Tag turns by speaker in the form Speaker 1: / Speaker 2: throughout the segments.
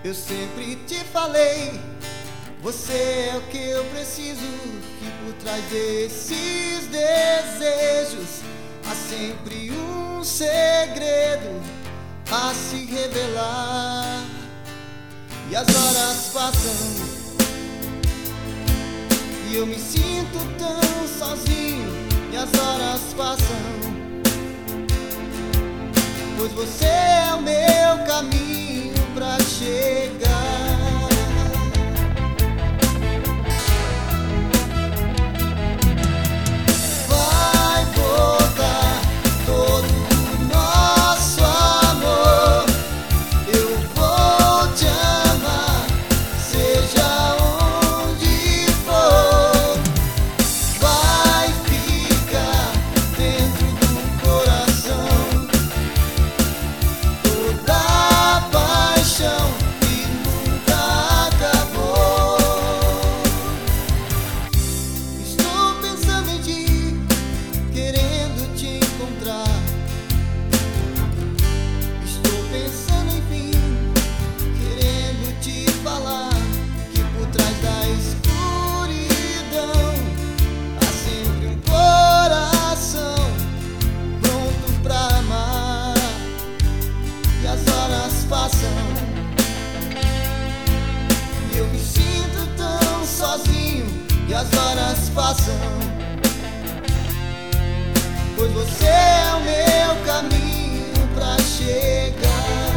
Speaker 1: Eu sempre te falei, você é o que eu preciso, que por trás desses desejos há sempre um segredo a se revelar. E as horas passam e eu me sinto tão sozinho. E as horas passam, pois você é o meu caminho pra chegar. Vai voltar todo o nosso amor. Eu vou te amar, seja onde for. Vai ficar dentro do coração toda a paixão que nunca acabou. Estou pensando em ti, querendo te encontrar. Estou pensando enfim, querendo te falar que por trás da escuridão há sempre um coração pronto pra amar. E as horas passam e eu me sinto tão sozinho. E as horas passam, pois você é o meu caminho pra chegar.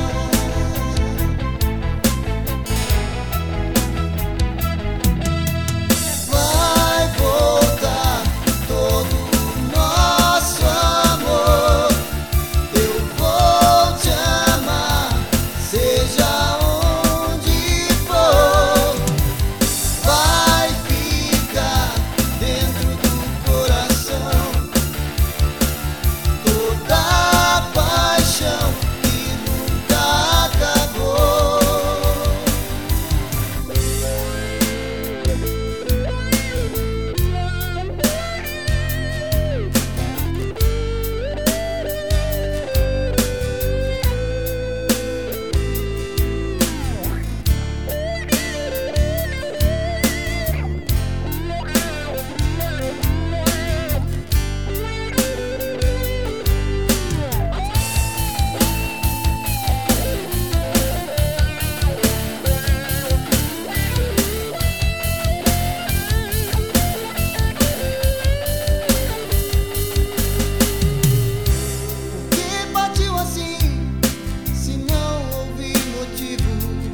Speaker 1: Vai voltar todo o nosso amor. Eu vou te amar, seja onde for. Vai ficar dentro do coração toda a paixão que nunca acabou. Por que partiu assim, se não houve motivo?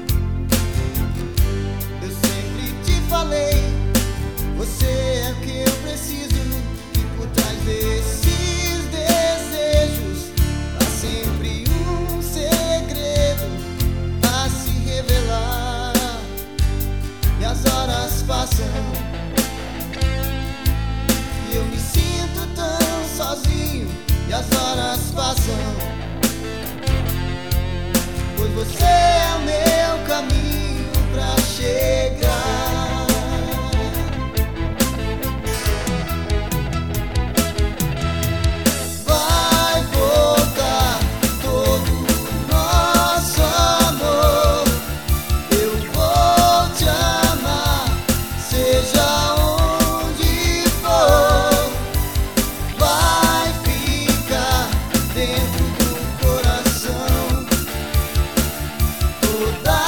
Speaker 1: Eu sempre te falei, você é o que eu preciso, e por trás desses desejos há sempre um segredo a se revelar. E as horas passam e eu me sinto tão sozinho. E as horas passam, pois você é o meu caminho pra chegar. Vai voltar todo o nosso amor. Eu vou te amar, seja onde for. Vai ficar dentro do coração toda